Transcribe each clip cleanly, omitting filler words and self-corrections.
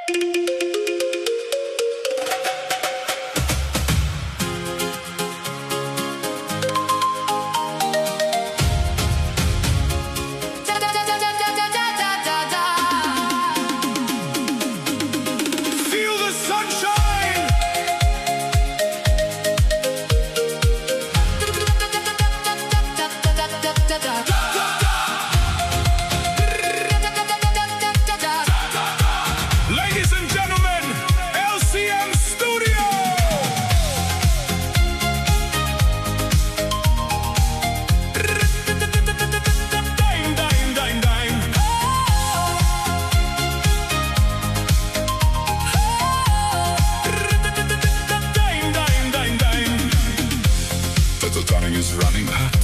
Is running hot.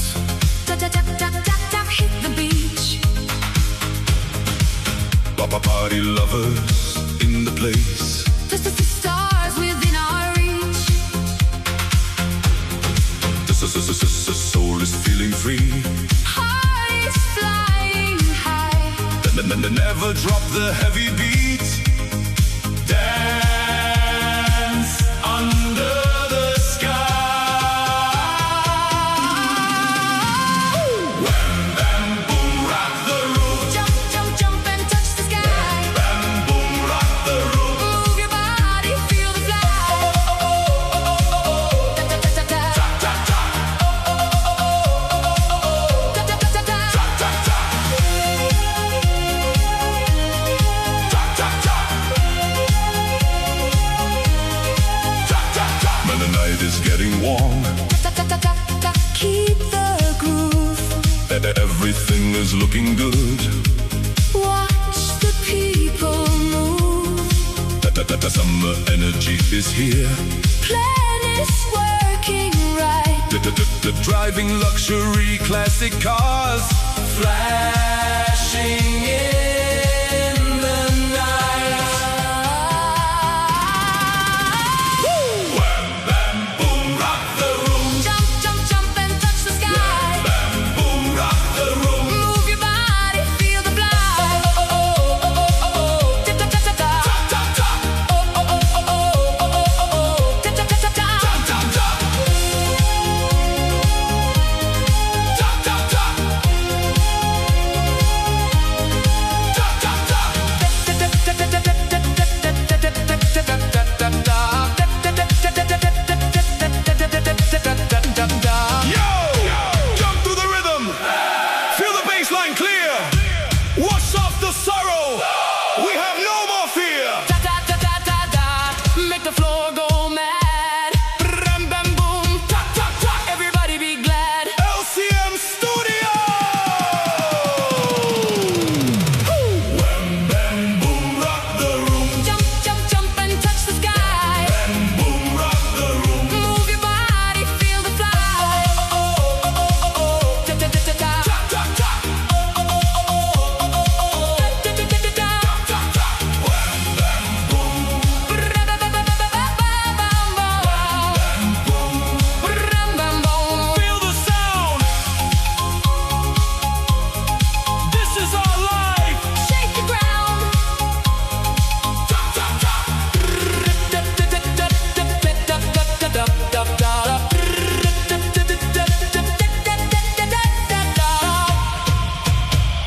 Hit the beach. Party lovers in the place. The stars within our reach. The soul is feeling free. Heart is flying high. Never drop the heavy beat. Dance under the sky. Is getting warm. Keep the groove. Everything is looking good. Watch the people move. The summer energy is here. Plan is working right. The driving luxury classic cars flashing in the night.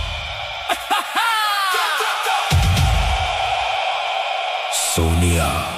Sonia.